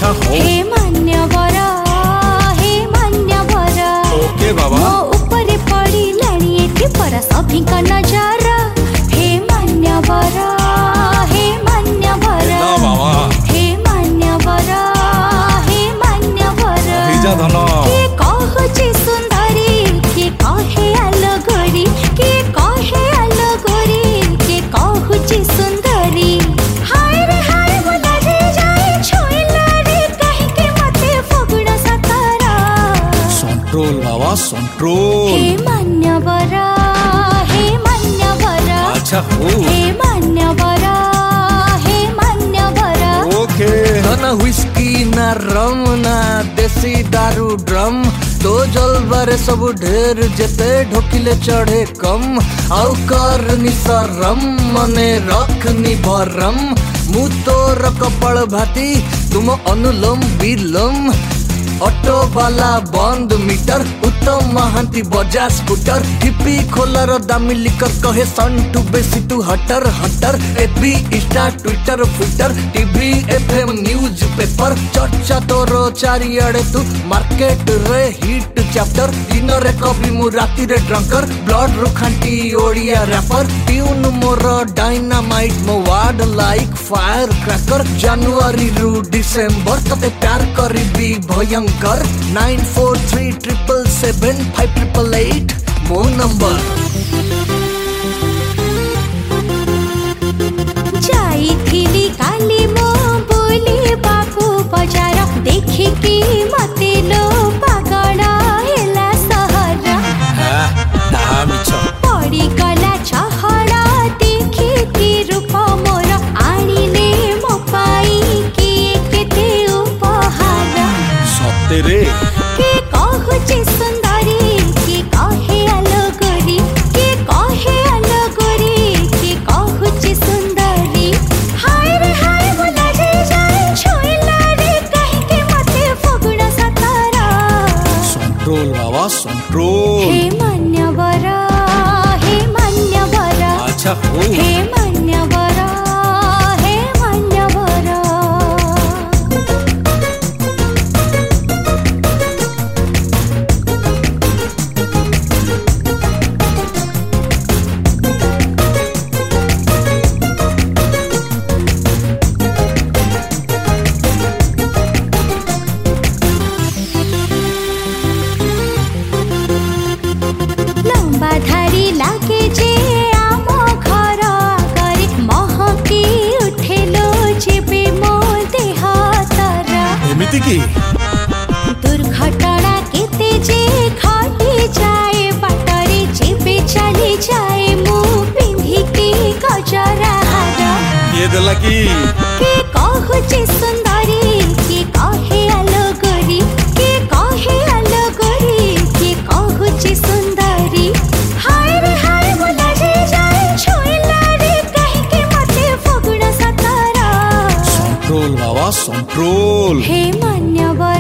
अच्छा हो हे मान्यवर ओके बाबा मो ऊपर पड़ी लाणी एठी पर सभी का नजारा हे मान्यवर ना बाबा हे मान्यवर जा धन के कहछि सुंदरी के कहे अलगोरी के कहे अलगोरी के कहछि सुंदरी हाय रे हाय बोला रे जाए छोइला रे कहि के मते फगुण सतारा संट्रोल बाबा संट्रोल हे मान्यवर अच्छा हो हे मान्यवर ओके ना व्हिस्की ना रम ना देसी दारू ड्रम तो जलबारे सब ढेर जेते ढोकिले चढ़े कम आउ कर निसरम मने रखनी भरम मु तोर कपड़ भाती तुम अनुलोम विलोम ऑटो वाला बंद मीटर उत्तम महांती बजा स्कूटर हिप्पी खोलर दामी लिकर कहे सन टू बेसी टू हटर हटर FB insta twitter twitter TV FM news paper चर्चा तोर चारिआडे तू मार्केट रे हिट चैप्टर दिन रे कवि मु राति रे ड्रंकर ब्लड रुखांटी ओडिया रैपर ट्यून मोर डायनामाइट मो वार्ड लाइक फायर क्रैकर जनवरी रु डिसेंबर तते प्यार करीबी भयंकर 9437775888 मो नंबर जाई थिली काली मो बोली बाबू बजार देखि कि मते लो पागल हेला सहरा पड़ी गला चहड़ा देखि कि रूप मोर आनिले मो पाई कि केते उपहार सतेरे के कहछि सुंदरी के कहे अलगोरी के कहे अलगोरी के कहछि सुंदरी हाय रे हाय बोला रे जाए छोइला रे कहि के मते फगुण सतारा संट्रोल बाबा संट्रोल हे मान्यवर अच्छा हो हे मान्यवर लंबा धारी लागे जे आम घर आगरे महकी उठेलो जेबे मो देह तारा एमिति की दुर्घटना केते जे घटी जाए बाटरे जेबे चली जाए मु पिंधी के गजरा हार ये देला की के कहछि सुंदरी के कहे अलगोरी के कहे अलगोरी के कहछि सुंदरी हाय रे हाय बोला रे जाए छोइला रे कहि के मते फगुण सतारा संट्रोल बाबा संट्रोल हे मान्यवर